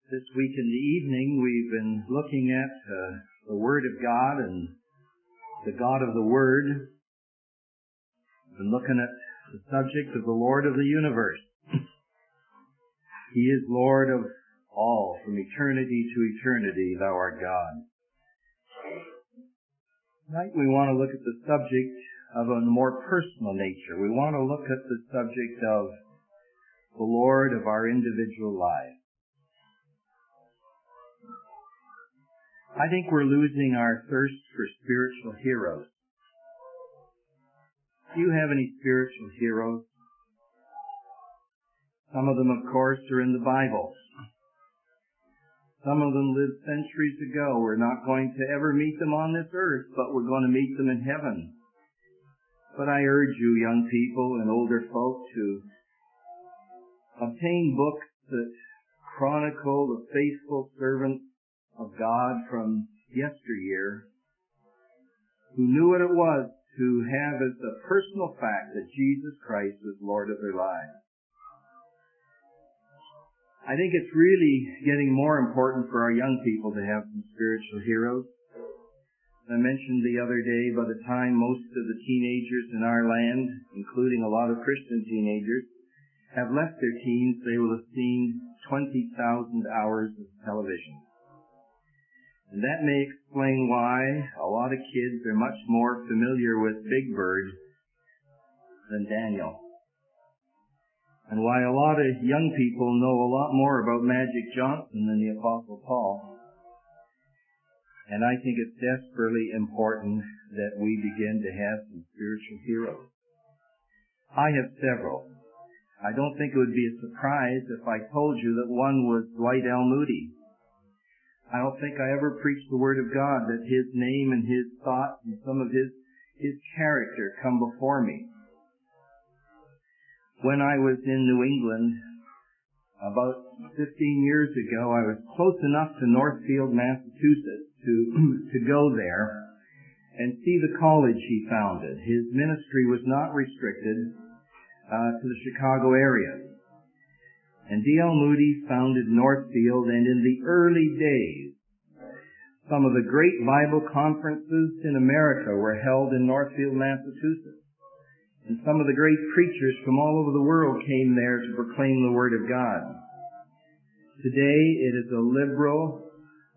This week in the evening, we've been looking at the Word of God and the God of the Word. We've been looking at the subject of the Lord of the universe. He is Lord of all, from eternity to eternity, thou art God. Tonight we want to look at the subject of a more personal nature. We want to look at the subject of the Lord of our individual lives. I think we're losing our thirst for spiritual heroes. Do you have any spiritual heroes? Some of them, of course, are in the Bible. Some of them lived centuries ago. We're not going to ever meet them on this earth, but we're going to meet them in heaven. But I urge you, young people and older folk, to obtain books that chronicle the faithful servants of God from yesteryear, who knew what it was to have as a personal fact that Jesus Christ was Lord of their lives. I think it's really getting more important for our young people to have some spiritual heroes. As I mentioned the other day, by the time most of the teenagers in our land, including a lot of Christian teenagers, have left their teens, they will have seen 20,000 hours of television. And that may explain why a lot of kids are much more familiar with Big Bird than Daniel. And why a lot of young people know a lot more about Magic Johnson than the Apostle Paul. And I think it's desperately important that we begin to have some spiritual heroes. I have several. I don't think it would be a surprise if I told you that one was Dwight L. Moody. I don't think I ever preached the Word of God that his name and his thoughts and some of his character come before me. When I was in New England, about 15 years ago, I was close enough to Northfield, Massachusetts to go there and see the college he founded. His ministry was not restricted to the Chicago area. And D.L. Moody founded Northfield, and in the early days, some of the great Bible conferences in America were held in Northfield, Massachusetts. And some of the great preachers from all over the world came there to proclaim the Word of God. Today, it is a liberal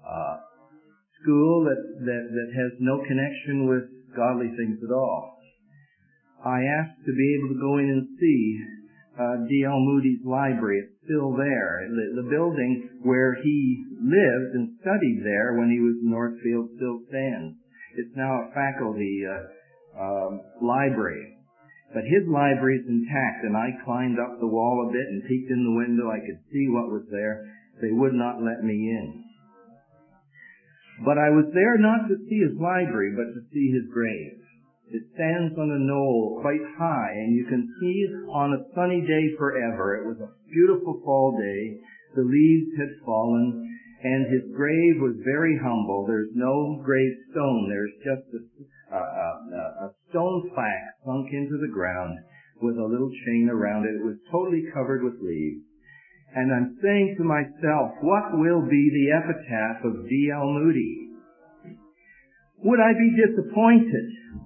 school that has no connection with godly things at all. I asked to be able to go in and see D.L. Moody's library. It's still there. The building where he lived and studied there when he was in Northfield still stands. It's now a faculty library. But his library is intact, and I climbed up the wall a bit and peeked in the window. I could see what was there. They would not let me in. But I was there not to see his library, but to see his grave. It stands on a knoll quite high, and you can see on a sunny day forever. It was a beautiful fall day. The leaves had fallen, and his grave was very humble. There's no gravestone. There's just a stone plaque sunk into the ground with a little chain around it. It was totally covered with leaves. And I'm saying to myself, what will be the epitaph of D.L. Moody? Would I be disappointed?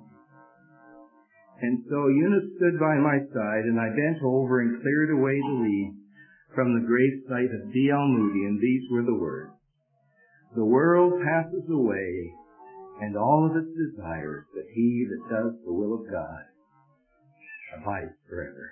And so Eunice stood by my side, and I bent over and cleared away the leaves from the gravesite of D.L. Moody, and these were the words: "The world passes away, and all of its desires, but he that does the will of God abides forever."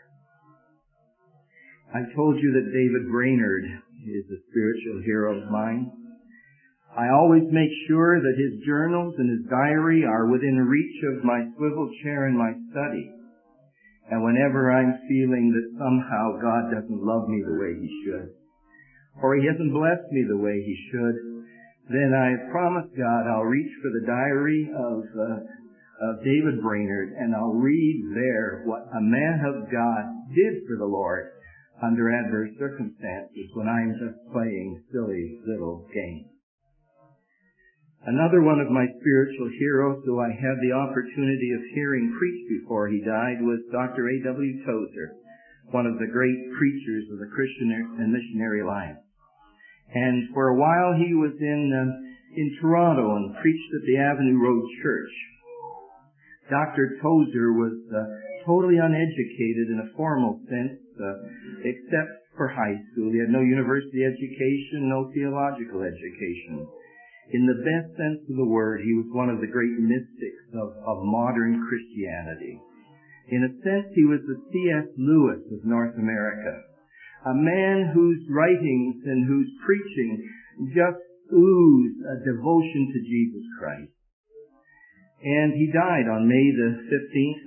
I told you that David Brainerd is a spiritual hero of mine. I always make sure that his journals and his diary are within reach of my swivel chair in my study. And whenever I'm feeling that somehow God doesn't love me the way he should, or he hasn't blessed me the way he should, then I promise God I'll reach for the diary of David Brainerd, and I'll read there what a man of God did for the Lord under adverse circumstances when I'm just playing silly little games. Another one of my spiritual heroes who I had the opportunity of hearing preach before he died was Dr. A.W. Tozer, one of the great preachers of the Christian and Missionary Alliance. And for a while he was in Toronto and preached at the Avenue Road Church. Dr. Tozer was totally uneducated in a formal sense, except for high school. He had no university education, no theological education. In the best sense of the word, he was one of the great mystics of modern Christianity. In a sense, he was the C.S. Lewis of North America, a man whose writings and whose preaching just oozed a devotion to Jesus Christ. And he died on May the 15th,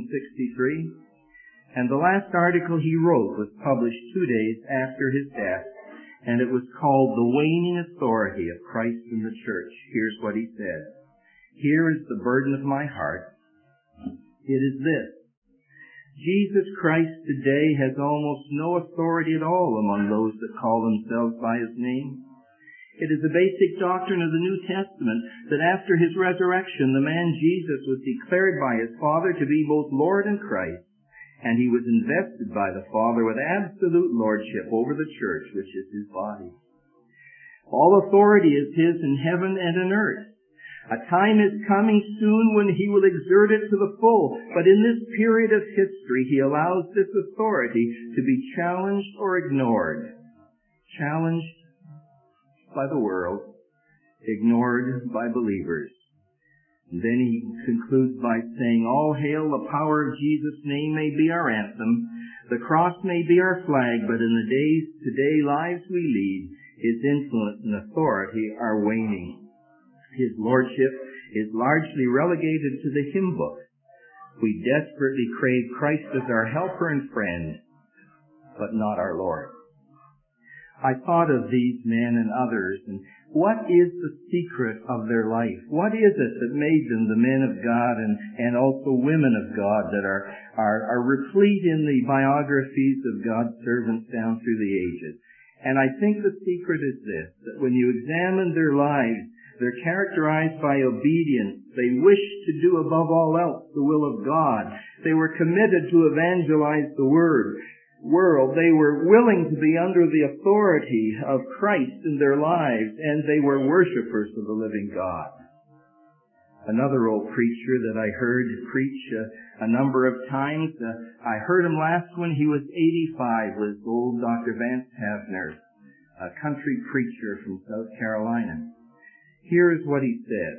1963. And the last article he wrote was published 2 days after his death, and it was called The Waning Authority of Christ in the Church. Here's what he said. Here is the burden of my heart. It is this. Jesus Christ today has almost no authority at all among those that call themselves by his name. It is a basic doctrine of the New Testament that after his resurrection, the man Jesus was declared by his Father to be both Lord and Christ, and he was invested by the Father with absolute lordship over the church, which is his body. All authority is his in heaven and in earth. A time is coming soon when he will exert it to the full, but in this period of history, he allows this authority to be challenged or ignored. Challenged by the world, ignored by believers. And then he concludes by saying, all hail, the power of Jesus' name may be our anthem, the cross may be our flag, but in the days today lives we lead, his influence and authority are waning. His lordship is largely relegated to the hymn book. We desperately crave Christ as our helper and friend, but not our Lord. I thought of these men and others, and what is the secret of their life? What is it that made them the men of God and also women of God that are replete in the biographies of God's servants down through the ages? And I think the secret is this, that when you examine their lives, they're characterized by obedience. They wish to do above all else the will of God. They were committed to evangelize the world. They were willing to be under the authority of Christ in their lives, and they were worshipers of the living God. Another old preacher that I heard preach a number of times, I heard him last when he was 85, was old Dr. Vance Havner, a country preacher from South Carolina. Here is what he said.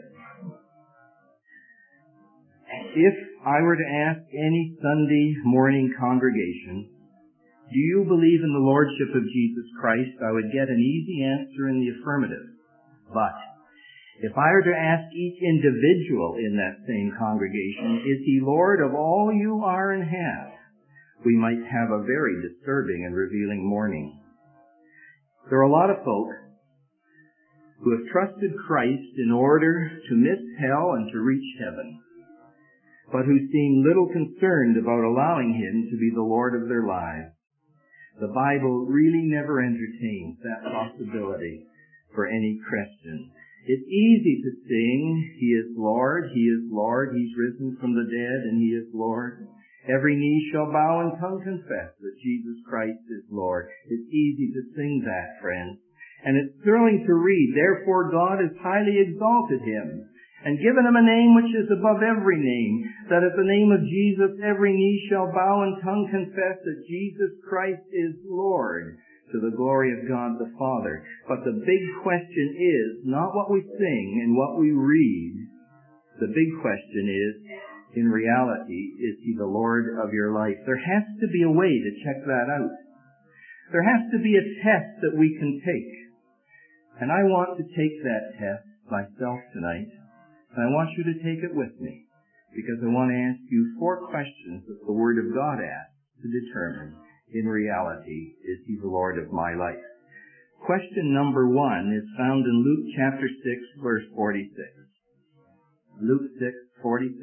If I were to ask any Sunday morning congregation, do you believe in the Lordship of Jesus Christ? I would get an easy answer in the affirmative. But if I were to ask each individual in that same congregation, is he Lord of all you are and have? We might have a very disturbing and revealing morning. There are a lot of folk who have trusted Christ in order to miss hell and to reach heaven, but who seem little concerned about allowing him to be the Lord of their lives. The Bible really never entertains that possibility for any Christian. It's easy to sing, He is Lord, He's risen from the dead, and He is Lord. Every knee shall bow and tongue confess that Jesus Christ is Lord. It's easy to sing that, friends. And it's thrilling to read, therefore God has highly exalted Him and given Him a name which is above every name, that at the name of Jesus every knee shall bow and tongue confess that Jesus Christ is Lord, to the glory of God the Father. But the big question is not what we sing and what we read. The big question is, in reality, is He the Lord of your life? There has to be a way to check that out. There has to be a test that we can take. And I want to take that test myself tonight. And I want you to take it with me, because I want to ask you 4 questions that the Word of God asks to determine, in reality, is He the Lord of my life? Question number 1 is found in Luke chapter 6, verse 46. Luke 6, 46.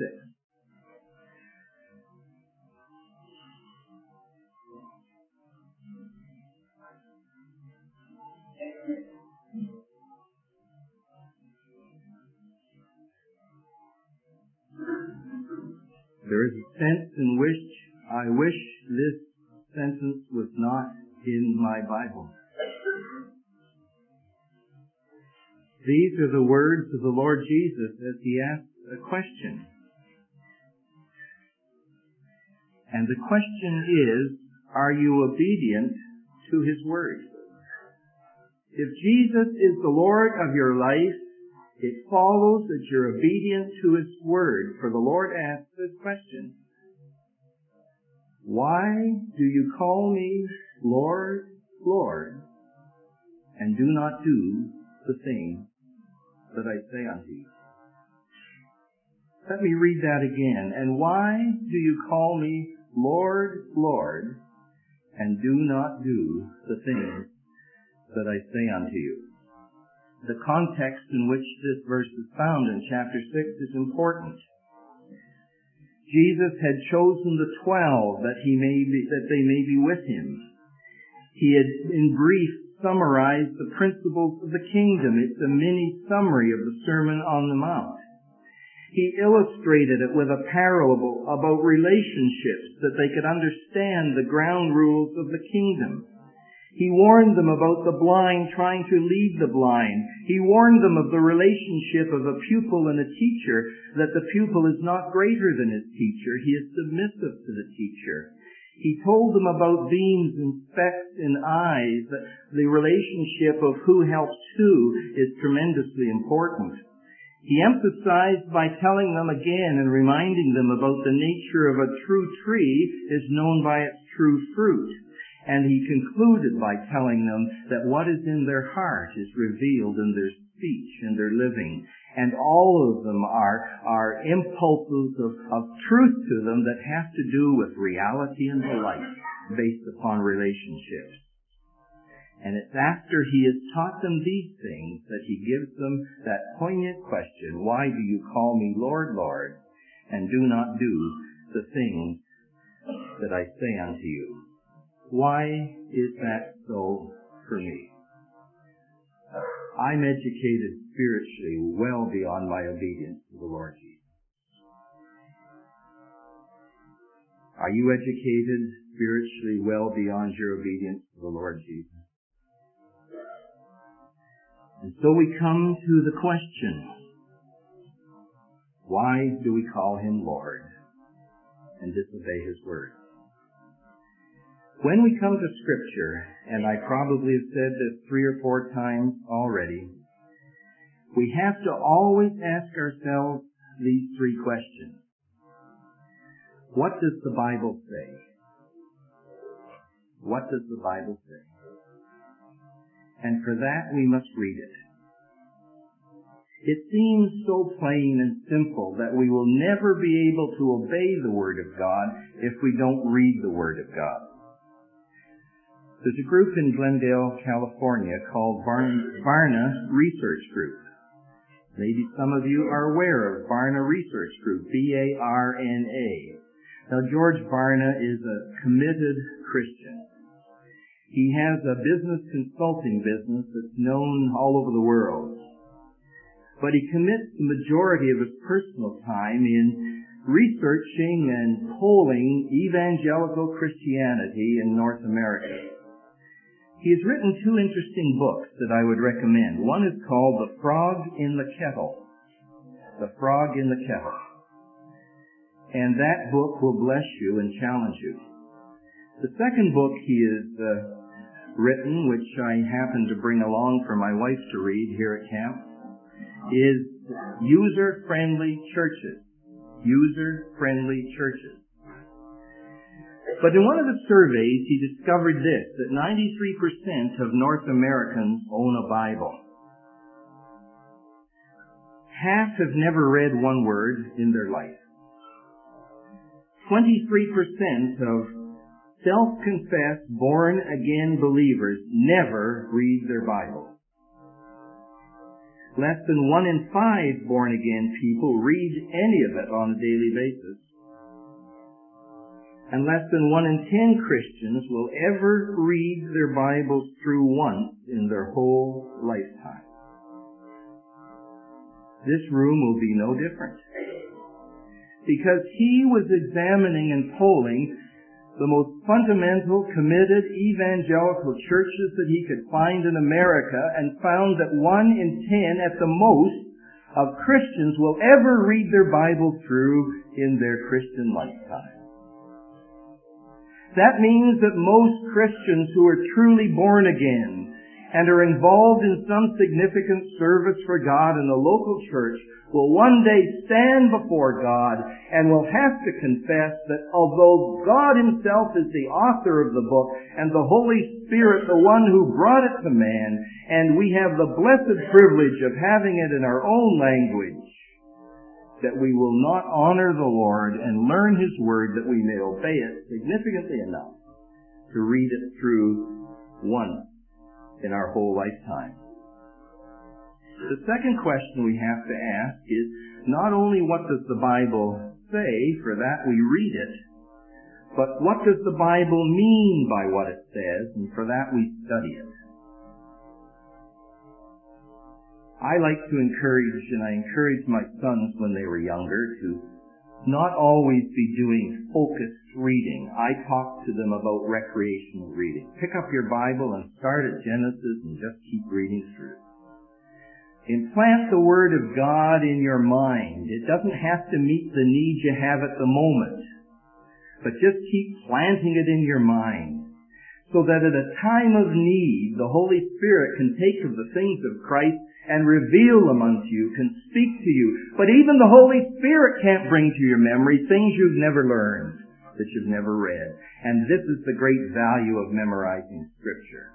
There is a sense in which I wish this sentence was not in my Bible. These are the words of the Lord Jesus as he asks a question. And the question is, are you obedient to his word? If Jesus is the Lord of your life, it follows that you're obedient to his word. For the Lord asks this question: why do you call me Lord, Lord, and do not do the things that I say unto you? Let me read that again. And why do you call me Lord, Lord, and do not do the things that I say unto you? The context in which this verse is found in chapter 6 is important. Jesus had chosen the 12 that they may be with him. He had, in brief, summarized the principles of the kingdom. It's a mini summary of the Sermon on the Mount. He illustrated it with a parable about relationships that they could understand the ground rules of the kingdom. He warned them about the blind trying to lead the blind. He warned them of the relationship of a pupil and a teacher, that the pupil is not greater than his teacher. He is submissive to the teacher. He told them about beams and specks in eyes, that the relationship of who helps who is tremendously important. He emphasized by telling them again and reminding them about the nature of a true tree is known by its true fruit. And he concluded by telling them that what is in their heart is revealed in their speech and their living. And all of them are impulses of truth to them that have to do with reality and delight based upon relationships. And it's after he has taught them these things that he gives them that poignant question: why do you call me Lord, Lord, and do not do the things that I say unto you? Why is that so for me? I'm educated spiritually well beyond my obedience to the Lord Jesus. Are you educated spiritually well beyond your obedience to the Lord Jesus? And so we come to the question: why do we call him Lord and disobey his word? When we come to Scripture, and I probably have said this 3 or 4 times already, we have to always ask ourselves these 3 questions. What does the Bible say? What does the Bible say? And for that we must read it. It seems so plain and simple that we will never be able to obey the Word of God if we don't read the Word of God. There's a group in Glendale, California called Barna Research Group. Maybe some of you are aware of Barna Research Group, B-A-R-N-A. Now, George Barna is a committed Christian. He has a business consulting business that's known all over the world. But he commits the majority of his personal time in researching and polling evangelical Christianity in North America. He has written 2 interesting books that I would recommend. One is called The Frog in the Kettle. The Frog in the Kettle. And that book will bless you and challenge you. The second book he has written, which I happen to bring along for my wife to read here at camp, is User-Friendly Churches. User-Friendly Churches. But in one of the surveys, he discovered this, that 93% of North Americans own a Bible. Half have never read one word in their life. 23% of self-confessed, born-again believers never read their Bible. Less than 1 in 5 born-again people read any of it on a daily basis. And less than 1 in 10 Christians will ever read their Bibles through once in their whole lifetime. This room will be no different. Because he was examining and polling the most fundamental, committed evangelical churches that he could find in America, and found that 1 in 10 at the most of Christians will ever read their Bible through in their Christian lifetime. That means that most Christians who are truly born again and are involved in some significant service for God in the local church will one day stand before God and will have to confess that although God himself is the author of the book and the Holy Spirit the one who brought it to man, and we have the blessed privilege of having it in our own language, that we will not honor the Lord and learn his word that we may obey it significantly enough to read it through once in our whole lifetime. The second question we have to ask is not only what does the Bible say, for that we read it, but what does the Bible mean by what it says, and for that we study it. I like to encourage, and I encourage my sons when they were younger, to not always be doing focused reading. I talk to them about recreational reading. Pick up your Bible and start at Genesis and just keep reading through. Implant the Word of God in your mind. It doesn't have to meet the need you have at the moment, but just keep planting it in your mind so that at a time of need, the Holy Spirit can take of the things of Christ and reveal them unto you, can speak to you. But even the Holy Spirit can't bring to your memory things you've never learned, that you've never read. And this is the great value of memorizing Scripture.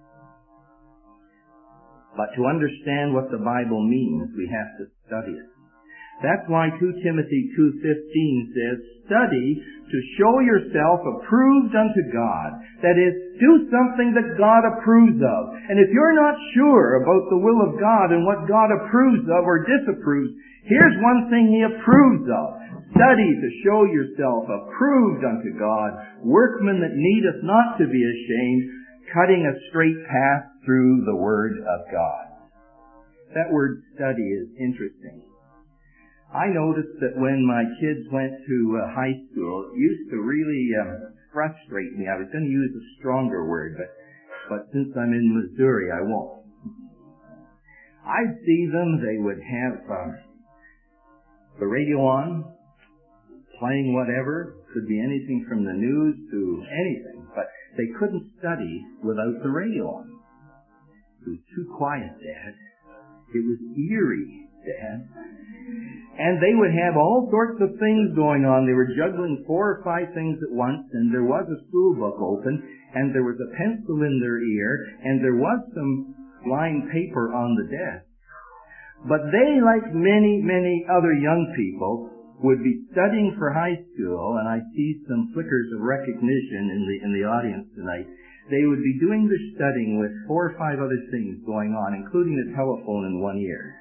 But to understand what the Bible means, we have to study it. That's why 2 Timothy 2:15 says, study to show yourself approved unto God. That is, do something that God approves of. And if you're not sure about the will of God and what God approves of or disapproves, here's one thing he approves of. Study to show yourself approved unto God, workmen that needeth not to be ashamed, cutting a straight path through the Word of God. That word study is interesting. I noticed that when my kids went to high school, it used to really frustrate me. I was going to use a stronger word, but since I'm in Missouri, I won't. I'd see them, they would have the radio on, playing whatever, could be anything from the news to anything, but they couldn't study without the radio on. It was too quiet, Dad. It was eerie, Dad. And they would have all sorts of things going on. They were juggling 4 or 5 things at once, and there was a school book open, and there was a pencil in their ear, and there was some lined paper on the desk. But they, like many, many other young people, would be studying for high school, and I see some flickers of recognition in the audience tonight. They would be doing their studying with 4 or 5 other things going on, including the telephone in one ear.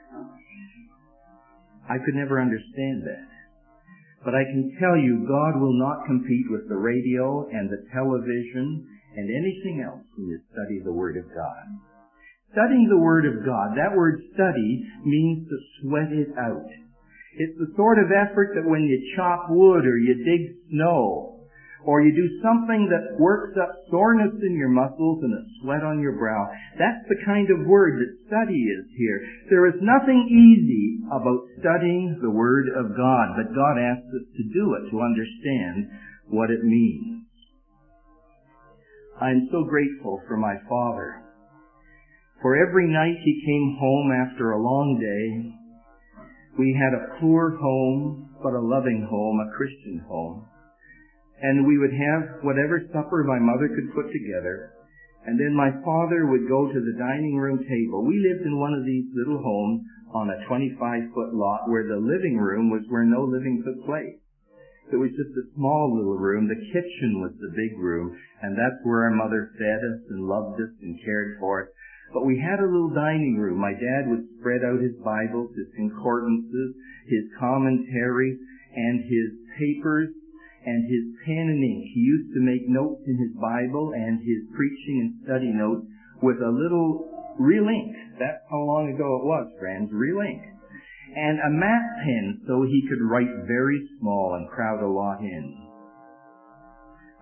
I could never understand that. But I can tell you, God will not compete with the radio and the television and anything else when you study the Word of God. Studying the Word of God, that word study means to sweat it out. It's the sort of effort that when you chop wood or you dig snow, or you do something that works up soreness in your muscles and a sweat on your brow. That's the kind of word that study is here. There is nothing easy about studying the Word of God, but God asks us to do it, to understand what it means. I'm so grateful for my father. For every night he came home after a long day, we had a poor home, but a loving home, a Christian home. And we would have whatever supper my mother could put together. And then my father would go to the dining room table. We lived in one of these little homes on a 25-foot lot where the living room was where no living took place. It was just a small little room. The kitchen was the big room. And that's where our mother fed us and loved us and cared for us. But we had a little dining room. My dad would spread out his Bibles, his concordances, his commentaries, and his papers, and his pen and ink. He used to make notes in his Bible and his preaching and study notes with a little real ink. That's how long ago it was, friends, real ink. And a matte pen so he could write very small and crowd a lot in.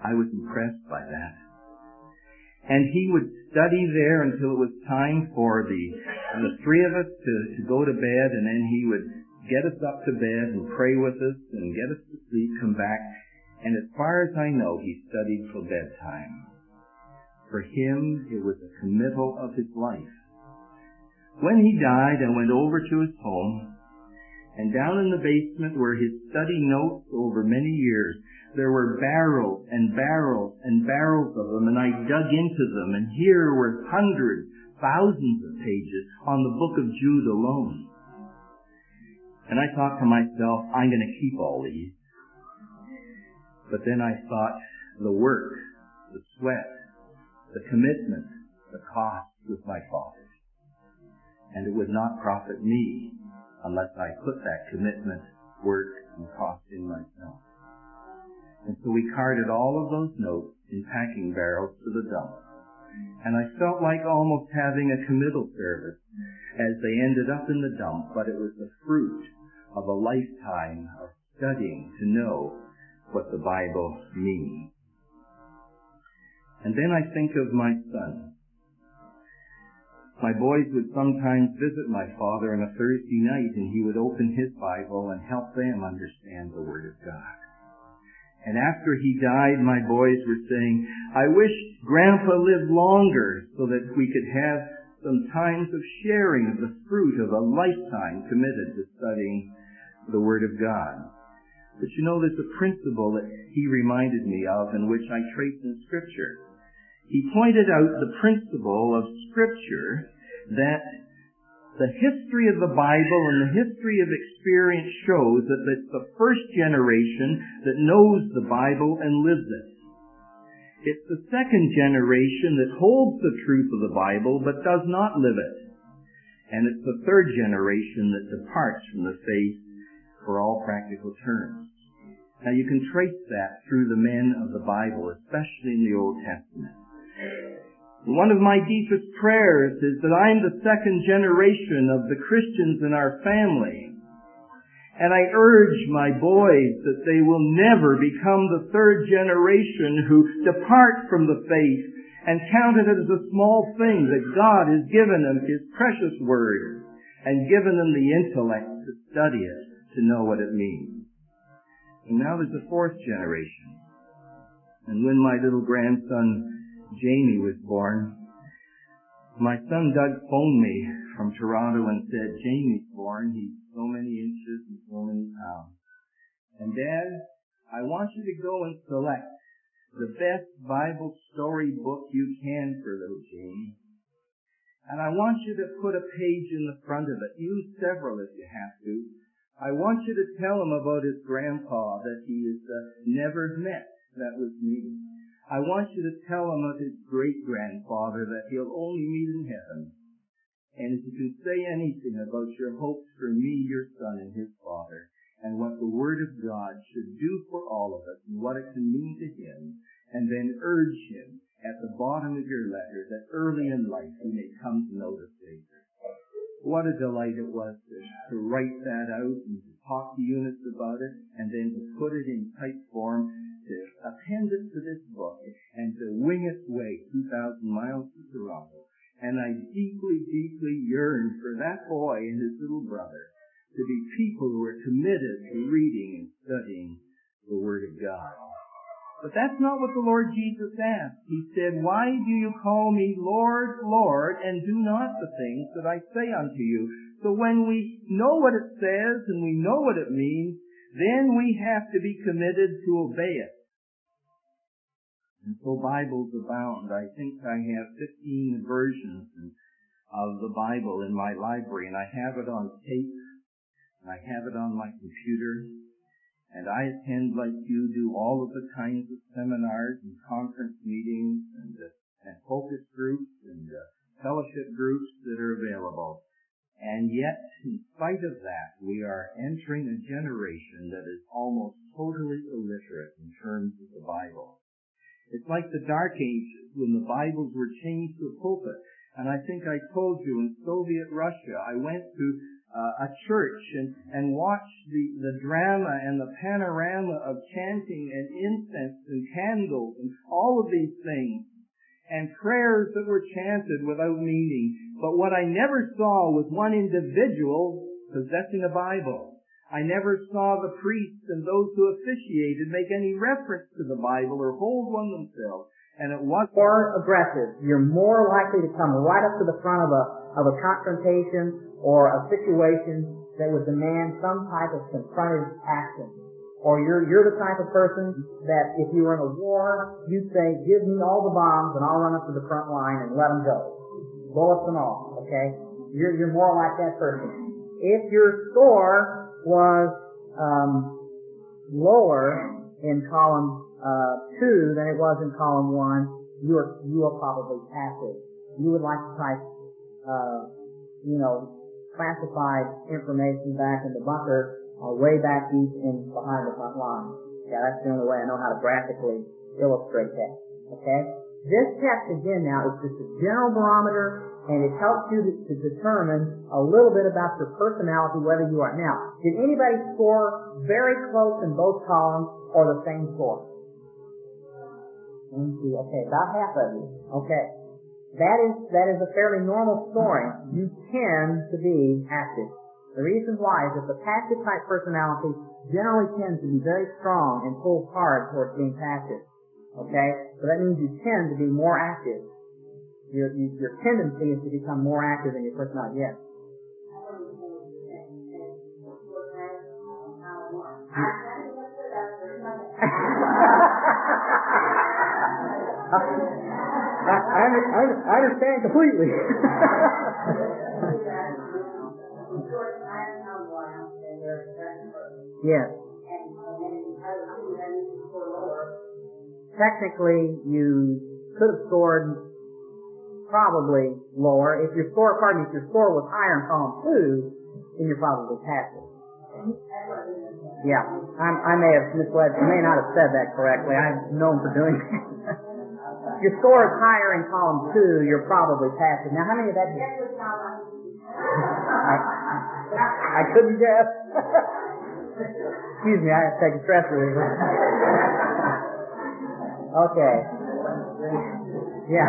I was impressed by that. And he would study there until it was time for the three of us to go to bed, and then he would get us up to bed and pray with us and get us to sleep, come back. And as far as I know, he studied till bedtime. For him, it was a committal of his life. When he died, I went over to his home, and down in the basement were his study notes over many years. There were barrels and barrels and barrels of them, and I dug into them, and here were hundreds, thousands of pages on the book of Jude alone. And I thought to myself, I'm going to keep all these. But then I thought, the work, the sweat, the commitment, the cost was my Father's. And it would not profit me unless I put that commitment, work, and cost in myself. And so we carted all of those notes in packing barrels to the dump. And I felt like almost having a committal service as they ended up in the dump, but it was the fruit of a lifetime of studying to know what the Bible means. And then I think of my son. My boys would sometimes visit my father on a Thursday night, and he would open his Bible and help them understand the Word of God. And after he died, my boys were saying, I wish Grandpa lived longer so that we could have some times of sharing of the fruit of a lifetime committed to studying the Word of God. But you know, there's a principle that he reminded me of and which I trace in Scripture. He pointed out the principle of Scripture that the history of the Bible and the history of experience shows that it's the first generation that knows the Bible and lives it. It's the second generation that holds the truth of the Bible but does not live it. And it's the third generation that departs from the faith for all practical terms. Now you can trace that through the men of the Bible, especially in the Old Testament. One of my deepest prayers is that I'm the second generation of the Christians in our family. And I urge my boys that they will never become the third generation who depart from the faith and count it as a small thing that God has given them His precious Word and given them the intellect to study it, to know what it means. And now there's a fourth generation. And when my little grandson Jamie was born, my son Doug phoned me from Toronto and said, Jamie's born, he's so many inches and so many pounds. And Dad, I want you to go and select the best Bible story book you can for little Jamie. And I want you to put a page in the front of it. Use several if you have to. I want you to tell him about his grandpa that he has never met. That was me. I want you to tell him of his great-grandfather that he'll only meet in heaven. And if you can say anything about your hopes for me, your son, and his father, and what the Word of God should do for all of us, and what it can mean to him, and then urge him at the bottom of your letter that early in life he may come to know the Savior. What a delight it was to write that out and to talk to Eunice about it, and then to put it in type form, to append it to this book, and to wing its way 2,000 miles to Toronto. And I deeply, deeply yearn for that boy and his little brother to be people who are committed to reading and studying the Word of God. But that's not what the Lord Jesus asked. He said, why do you call me Lord, Lord, and do not the things that I say unto you? So when we know what it says and we know what it means, then we have to be committed to obey it. And so Bibles abound. I think I have 15 versions of the Bible in my library, and I have it on tape, and I have it on my computer, and I attend, like you do, all of the kinds of seminars and conference meetings and focus groups and fellowship groups that are available. And yet, in spite of that, we are entering a generation that is almost totally illiterate in terms of the Bible. It's like the Dark Ages when the Bibles were chained to a pulpit. And I think I told you in Soviet Russia, I went to a church and watch the drama and the panorama of chanting and incense and candles and all of these things, and prayers that were chanted without meaning. But what I never saw was one individual possessing a Bible. I never saw the priests and those who officiated make any reference to the Bible or hold one themselves. And it was more aggressive. You're more likely to come right up to the front of a confrontation or a situation that would demand some type of confronted action. Or you're the type of person that if you were in a war, you'd say, give me all the bombs and I'll run up to the front line and let them go. Bullets and all, okay? You're more like that person. If your score was lower in column 2 than it was in column 1, you are probably passive. You would like to type, classified information back in the bunker way back deep in behind the front line. Yeah, that's the only way I know how to graphically illustrate that. Okay? This test, again, now, is just a general barometer, and it helps you to determine a little bit about your personality, whether you are. Now, did anybody score very close in both columns or the same score? 1, 2, okay, about half of you. Okay. That is a fairly normal scoring. You tend to be active. The reason why is that the passive type personality generally tends to be very strong and pulls hard towards being passive. Okay? So that means you tend to be more active. Your tendency is to become more active than your personality. Yes. I understand completely. Yes. Technically, you could have scored probably lower. If your score was higher in column 2, then you're probably passive. Yeah, I may have misled. I may not have said that correctly. I'm known for doing that. If your score is higher in column 2, you're probably passive. Now, how many of that? I couldn't guess. Excuse me, I have to take a stress reliever. Okay. Yeah.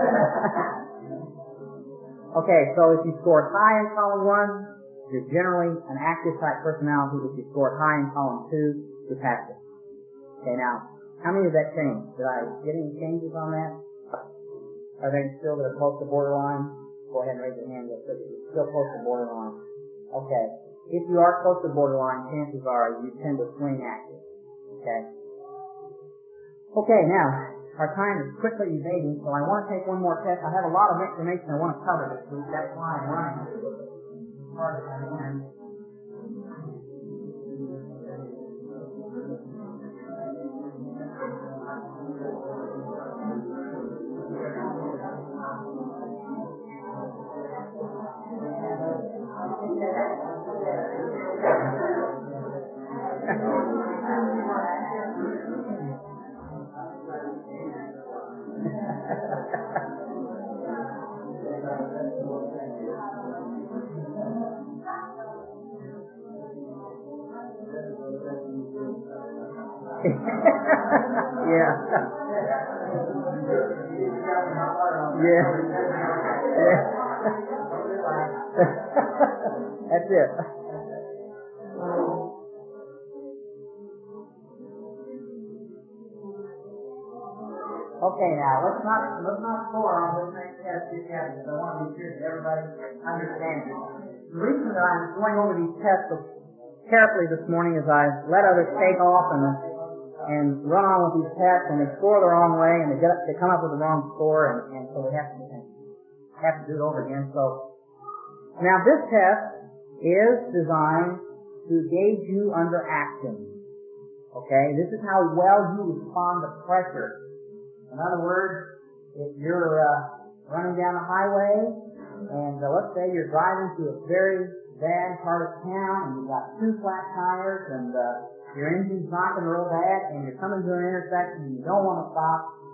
Okay, so if you scored high in column 1, you're generally an active type personality. If you scored high in column 2, you're passive. Okay, now, how many of that changed? Did I get any changes on that? Are they still that are close to borderline? Go ahead and raise your hand if you're still close to borderline. Okay. If you are close to borderline, chances are you tend to swing active. Okay? Okay, now, our time is quickly evading, so I want to take one more test. I have a lot of information I want to cover this week. That's why I'm running hard as I can. Yeah. Yeah. Yeah. That's it. Okay, now let's not score on this next test just yet, because I want to be sure that everybody understands it. The reason that I'm going over these tests so carefully this morning is I've let others take off and run on with these tests, and they score the wrong way, and they come up with the wrong score, and so we have to do it over again. So now this test is designed to gauge you under action. Okay, this is how well you respond to pressure. In other words, if you're running down the highway, and let's say you're driving to a very bad part of town, and you've got 2 flat tires, and your engine's knocking real bad, and you're coming to an intersection, and you don't want to stop,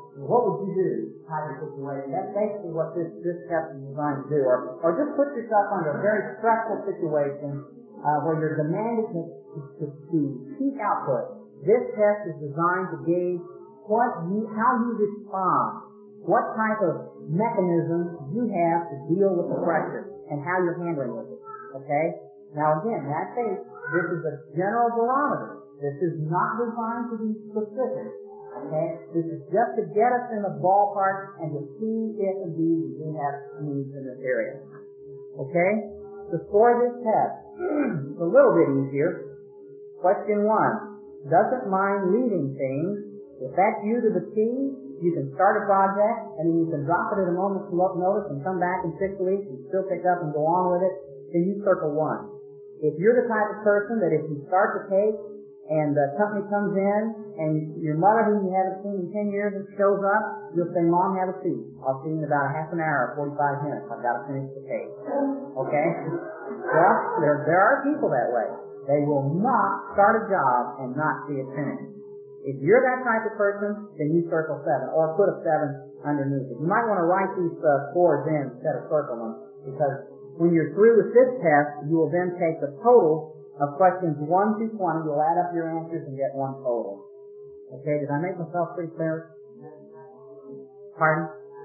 what would you do type of situation. That's basically what this test is designed to do. Or just put yourself under a very stressful situation where you're demanded to peak output. This test is designed to gauge how you respond, what type of mechanism you have to deal with the pressure, and how you're handling with it. Okay? Now again, that case, this is a general barometer. This is not designed to be specific. Okay? This is just to get us in the ballpark and to see if indeed we do have needs in this area. Okay? To score this test, it's a little bit easier. Question 1. Doesn't mind leaving things. If that's you to the T, you can start a project and then you can drop it at a moment's notice and come back in 6 weeks and still pick up and go on with it. Then you circle 1. If you're the type of person that if you start the case and the company comes in and your mother who you haven't seen in 10 years shows up, you'll say, Mom, have a seat. I'll see you in about a half an hour or 45 minutes. I've got to finish the case. Okay? Well, there are people that way. They will not start a job and not see it finished. If you're that type of person, then you circle 7 or put a 7 underneath it. You might want to write these scores in instead of circle them, because when you're through with this test, you will then take the total of questions 1 through 20. You'll add up your answers and get one total. Okay, did I make myself pretty clear? Pardon?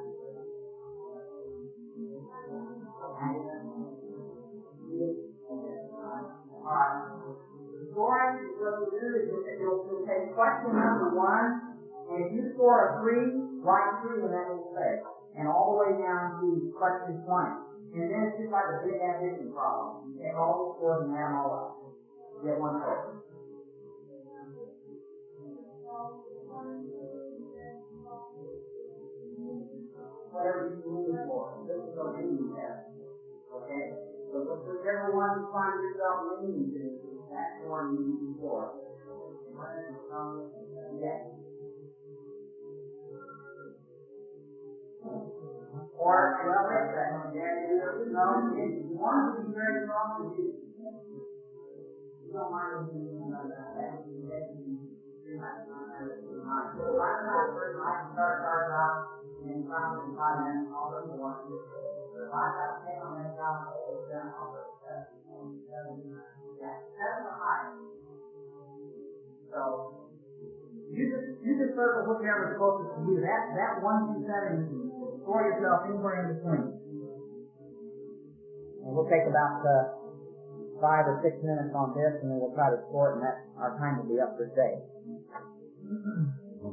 Alright. Scoring, what you do is you'll take question number 1, and if you score a 3, write 3 and that will say. And all the way down to question 20. And then it's just like a big addition problem. You take all the scores and add them all up. You get one total. Whatever you need for. This is a reading test. Okay? So whichever one you find yourself leaning to, that's the one you need for. Yes. Or, well, wait a second. No, if you want to be very strong with you, you don't mind being like that. So I'm not person I can start out and finally in 5 minutes, I'll look for one. If I have to take on that job, then I'll look at 7. Yeah, 7 or higher. So, you just circle whichever is closest to you. That 1 through 7, you can score yourself anywhere in between. And we'll take about 5 or 6 minutes on this, and then we'll try to score it, and our time will be up for today.